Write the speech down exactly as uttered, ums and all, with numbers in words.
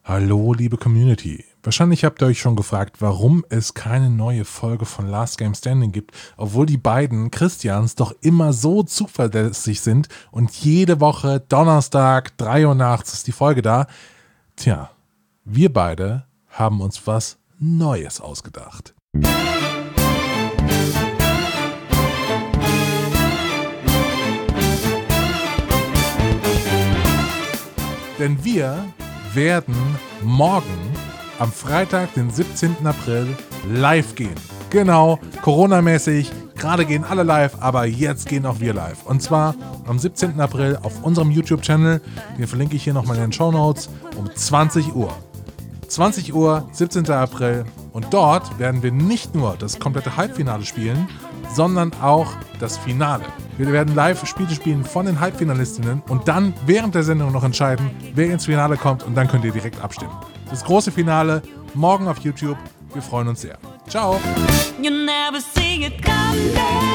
Hallo, liebe Community. Wahrscheinlich habt ihr euch schon gefragt, warum es keine neue Folge von Last Game Standing gibt, obwohl die beiden Christians doch immer so zuverlässig sind und jede Woche Donnerstag, drei Uhr nachts ist die Folge da. Tja, wir beide haben uns was Neues ausgedacht. Denn wir werden morgen am Freitag, den siebzehnten April, live gehen. Genau, Corona-mäßig, gerade gehen alle live, aber jetzt gehen auch wir live. Und zwar am siebzehnten April auf unserem YouTube-Channel, den verlinke ich hier nochmal in den Shownotes, um zwanzig Uhr. zwanzig Uhr, siebzehnten April. Und dort werden wir nicht nur das komplette Halbfinale spielen, sondern auch das Finale. Wir werden Live-Spiele spielen von den Halbfinalistinnen und dann während der Sendung noch entscheiden, wer ins Finale kommt, und dann könnt ihr direkt abstimmen. Das große Finale morgen auf YouTube. Wir freuen uns sehr. Ciao! You never see it coming.